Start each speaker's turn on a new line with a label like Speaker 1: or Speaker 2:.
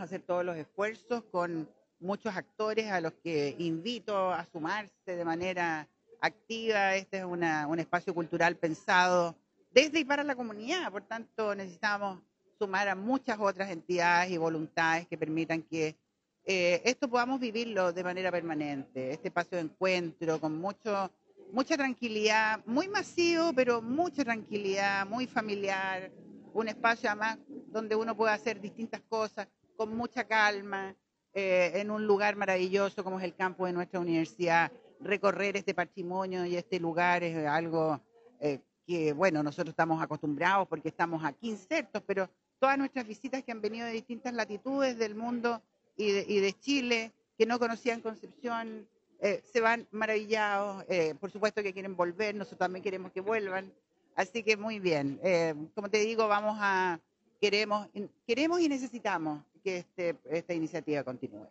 Speaker 1: hacer todos los esfuerzos con muchos actores a los que invito a sumarse de manera activa. Este es un espacio cultural pensado desde y para la comunidad, por tanto necesitamos sumar a muchas otras entidades y voluntades que permitan que esto podamos vivirlo de manera permanente, este espacio de encuentro con mucha tranquilidad, muy masivo, pero mucha tranquilidad, muy familiar, un espacio además donde uno puede hacer distintas cosas con mucha calma, en un lugar maravilloso como es el campo de nuestra universidad. Recorrer este patrimonio y este lugar es algo que, bueno, nosotros estamos acostumbrados porque estamos aquí insertos, pero todas nuestras visitas que han venido de distintas latitudes del mundo y de Chile, que no conocían Concepción, se van maravillados, por supuesto que quieren volver, nosotros también queremos que vuelvan, así que muy bien. Como te digo, queremos y necesitamos que esta iniciativa continúe.